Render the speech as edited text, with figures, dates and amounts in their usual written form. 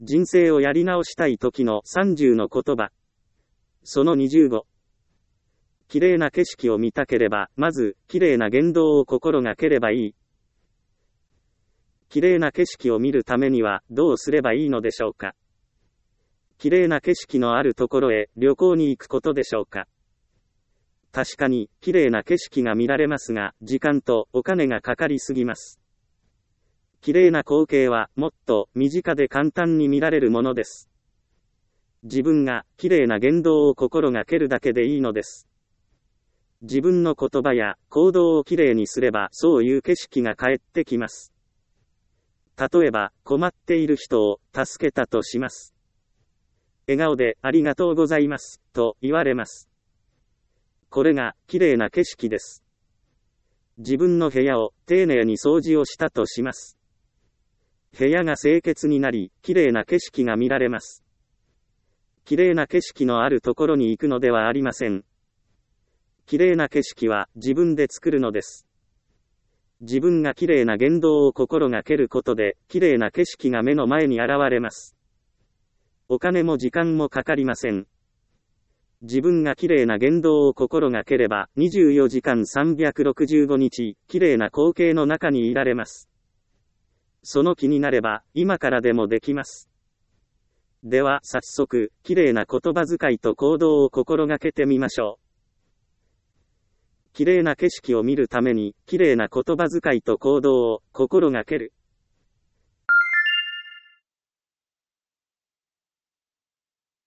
人生をやり直したい時の30の言葉。その25。綺麗な景色を見たければ、まず、綺麗な言動を心がければいい。綺麗な景色を見るためには、どうすればいいのでしょうか。綺麗な景色のあるところへ旅行に行くことでしょうか。確かに、綺麗な景色が見られますが、時間とお金がかかりすぎます。綺麗な光景は、もっと身近で簡単に見られるものです。自分が綺麗な言動を心がけるだけでいいのです。自分の言葉や行動を綺麗にすれば、そういう景色が返ってきます。例えば、困っている人を助けたとします。笑顔でありがとうございます、と言われます。これが綺麗な景色です。自分の部屋を丁寧に掃除をしたとします。部屋が清潔になり、綺麗な景色が見られます。綺麗な景色のあるところに行くのではありません。綺麗な景色は自分で作るのです。自分が綺麗な言動を心がけることで、綺麗な景色が目の前に現れます。お金も時間もかかりません。自分が綺麗な言動を心がければ、24時間365日、綺麗な光景の中にいられます。その気になれば、今からでもできます。では、早速、綺麗な言葉遣いと行動を心がけてみましょう。綺麗な景色を見るために、綺麗な言葉遣いと行動を心がける。